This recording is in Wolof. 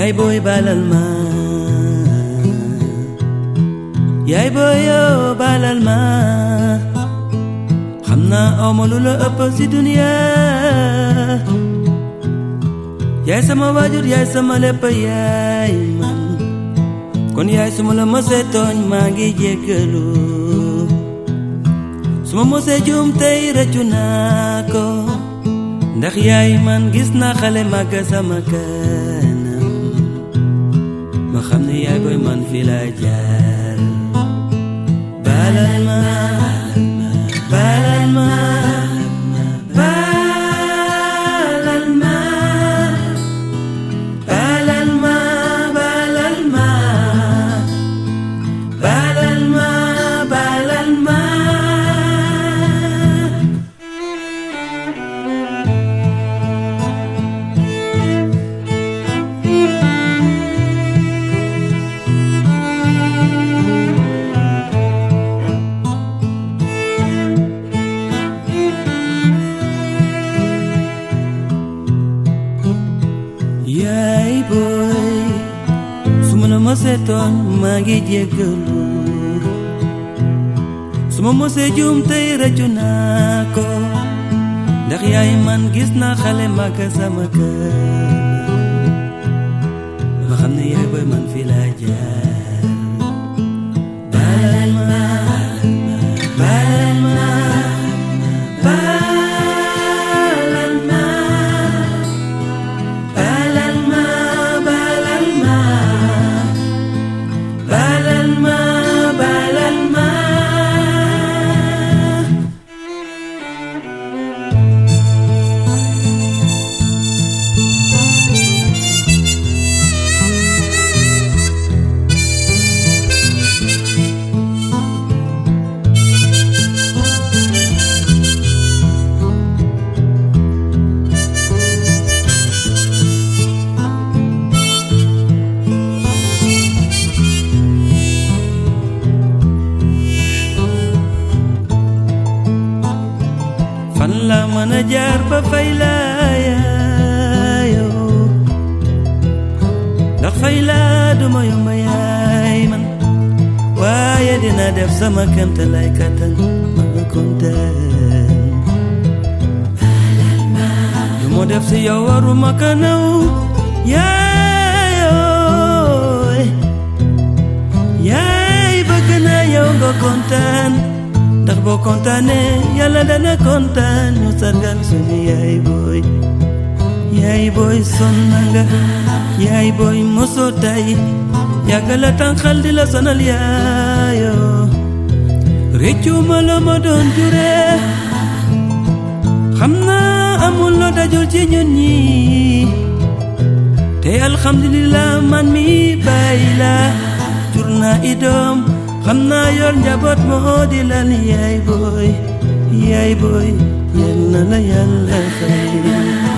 yaay booy balal ma yaay booy yow balal ma xam naa awma lu la ëpp ci dunya yaay sama waajur yaay sama lépp yaay man kon yaay suma la mosee tooñ maa ngi jéggalu suma mosee juum tey rëccu naa ko ndax yaay man gis naa xale màgg sama kanam ma xam ne yaay booy man fi laa jaar balal ma balal ma balal ma balal ma balal ma balal ma balal ma yaay booy suma la mosee tooñ maa ngi jéggalu suma mosee juum tey rëccu naa ko ndax yaay man gis naa xale màgg sama kanam ma xam ne yaay booy man fi laa jaar balal ma balal ma balal ma balal ma balal ma balal ma balal ma fan la mën a jaar ba fay la yaayoo ndax fay la duma yomba yaay man waaye dina def sama kéemtalaay kàttan ma nga kontaan lu mu def si yow waruma ka naw yaayoo yaay bëgg naa yow nga kontaan ndax boo kontaanee yàlla dana kontaan ñu sargal suñu yaay booy sonn nga yaay booy mosoo tay yàgg la tànqal di la sonal yaayoo réccu ma la ma doon juree xam naa amul loo dajul ci ñun ñi te alhamdulillah man mi bàyyi la jur naa i doom xam naa yor njaboot moo di lal yaay booy yal na la yàlla fay